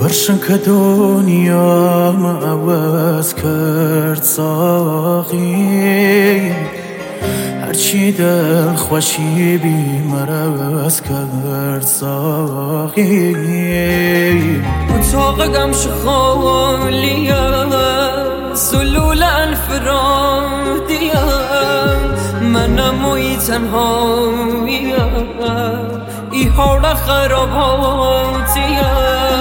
برشن که دنیا ما عوض کرد ساقی، هرچی دل خوشی بی مرز کرد ساقی. اتاق گمش خالیه، سلول انفرادیه، منم وی تنهاییه، ای حال خراباتیه.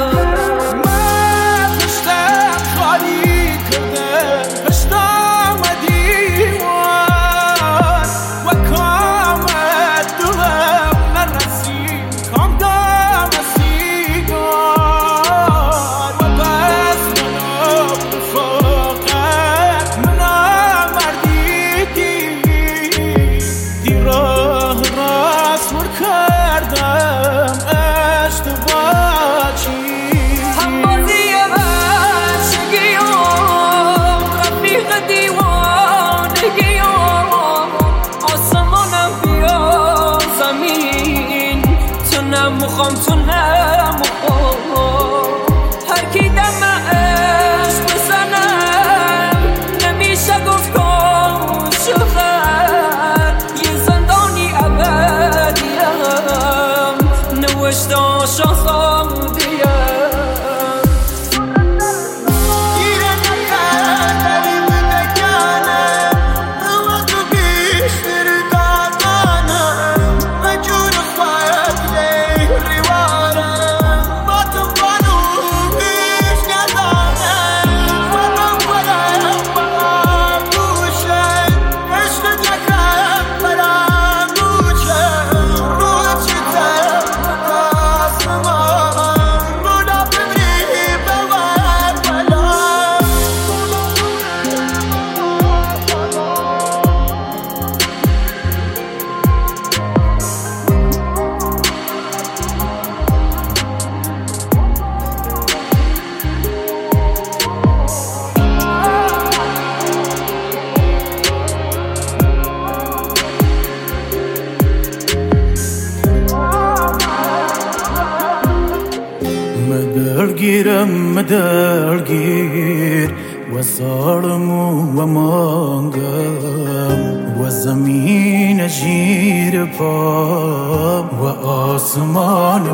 مخوام تو نمخوام هر کی دم عشق بزنم، نمیشه گفت کن شهر یه زندانی ابدیم، نوشته شاهزادیم. مدرگیرم مدرگیر و ظالم و مانگم و زمین جیر پا و آسمان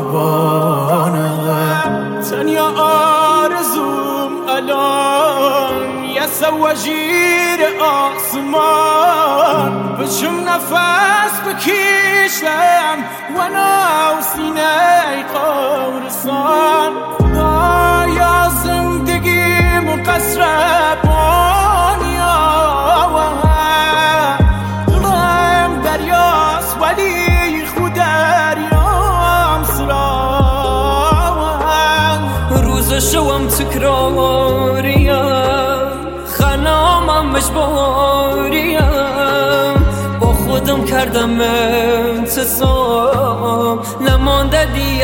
بانم. تنیا آرزوم الان یه سوجیر آسمان، بچم نفس بکشم و ناو سینه قورسان. خدایا زندگیم قصر بانیا، دلم دریاست ولی خود دریام سرام. روز شوم تکراریم، خنامم مجبوریم، با خودم کردم انتصام، نمانده دیگه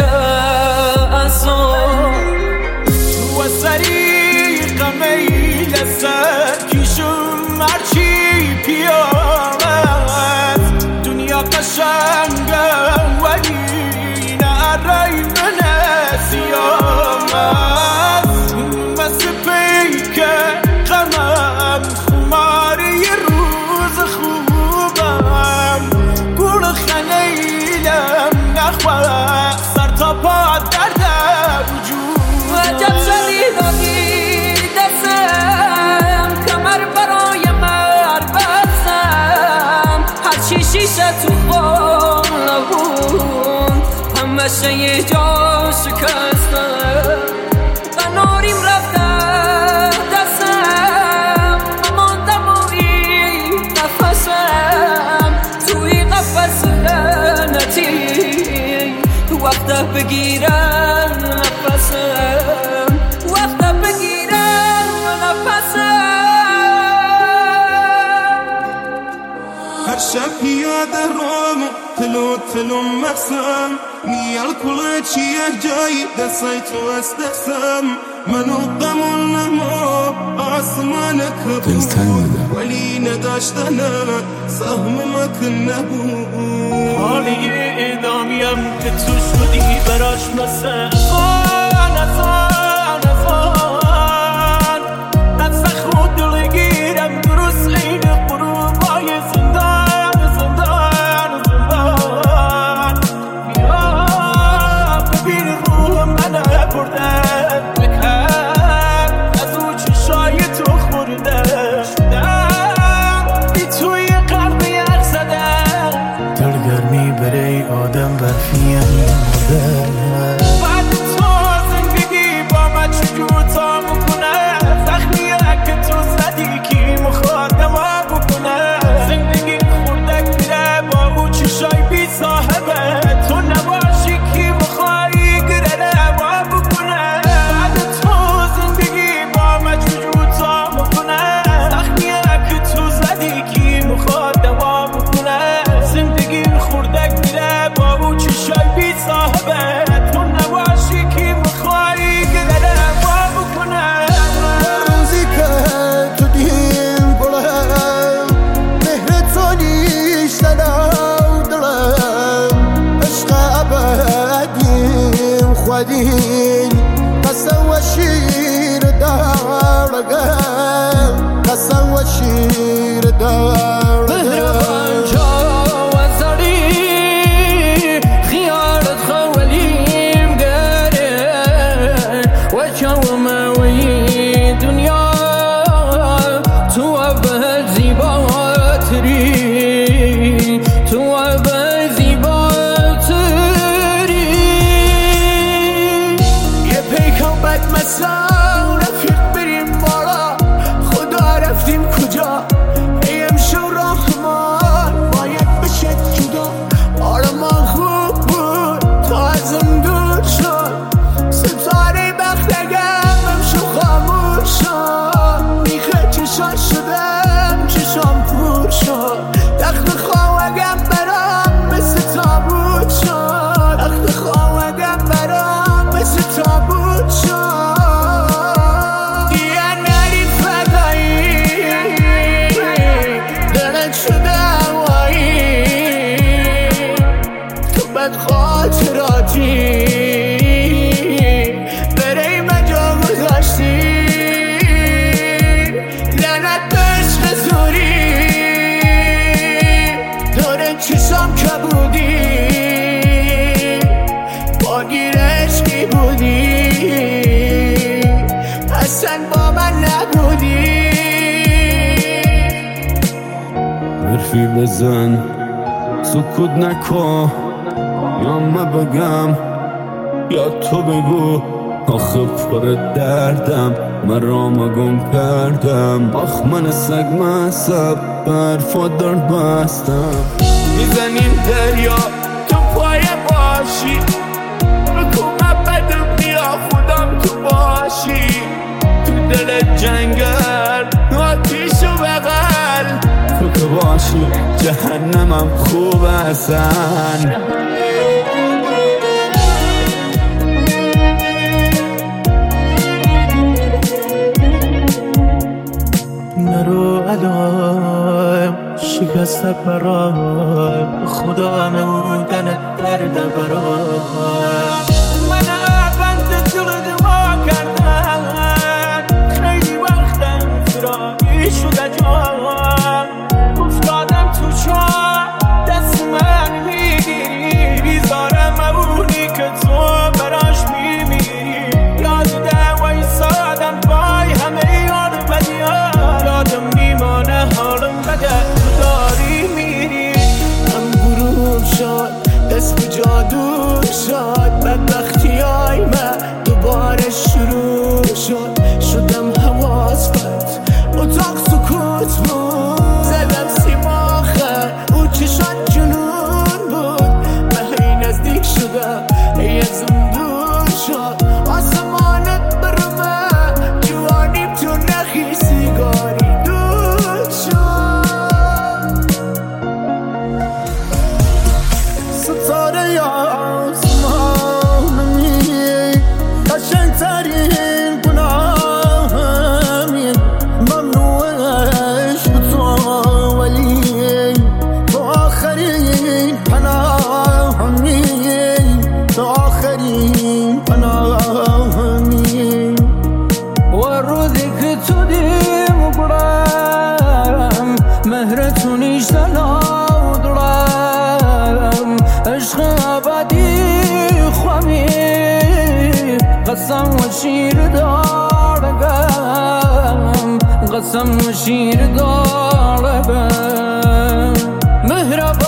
اصام. و سریق میل سرکیشم هرچی پیامد، دنیا قشنگه ولی نرای من سیامد. مثل پیک غمم خماری روز خوبم، گل خلیلم نخواه سر تا پا درد وجود. عجب شلیدانی دستم، کمر برای مر بستم، هرچی شیشه تو خانه بود همشه یه جا شکستم. قناریم رفته دستم، ماندم و این نفسم توی قفص لعنتی، وقت بگیرم نفسم، وقت بگیرم نفسم. هر شب یاد رام تلو مقسم، نیال کل چیه جای دسای تو استخسم. منو قمول نما آسمان کبود ولی نداشتنه سهم مکن نبود. حالی ادامیم که تو شدی براش مثل ودين قسم وشير دارقل قسم وشير دارقل مهربان جا وزاری خیارت خوالیم گره و چوموی دنیا تو اول زیباتری تو اول زیباتری یه پیکان بد مسا رفیق بریم بالا خدا رفتیم کجا ای امشو راهمان باید بشه جدا آرمان خوب بود تا ازم دور شد ستاره بختگم امشو خاموش شد میخه چشان شدم چشام پور شد تخت خواهگم برام مثل تابوت شد تخت خواهگم برام مثل تابوت شد دیگه نرید فدایی دلت شده هوایی تو بد خاطراتی برای مجا گذاشتی لعنت به عشق زوری داره چشام کبودی با گیر عشقی بودی اصلا با من نبودی حرفی بزن سکوت نکن یا من بگم یا تو بگو آخه پر دردم مرا گم کردم آخ من سگ مصب برفات دار بستم میزنیم دریا تو پای باشی بکن من بدم بیا خودم تو باشی تو دل جنگل آتیشو بغل تو که باشی جهنمم خوب هستن نرو علام شکست برام خدا نمودنت درد برام من بند دل دوا کردم خیلی وقتم فراقی شده جام افتادم تو چاه دست من میگیری بیزارم اونی که تو براش میمیری یاد دوای سادم بای همه یاد بدیم یادم میمانه حالم بده تو داری میری هم غروب شد دست به جادو شد بدبختی های من دوباره شروع شد شدم حواست اتاق سکوت بود زدم سیماخه او چشان جنون بود به هی نزدیک شدم ای ازم دور شد آسمانت برمه جوانیم تو نخی سیگاری دود شد ستاره آسمانمی قشنگترین گناهمی ممنوعش به تو ولی تو آخرین پناهمی تو آخرین پناهمی و روزی که تو دیم برم مهرتو نیشتن دارم عشق ابدی خوامی قسم و شیر دارم قسم و شیر دارم مهربان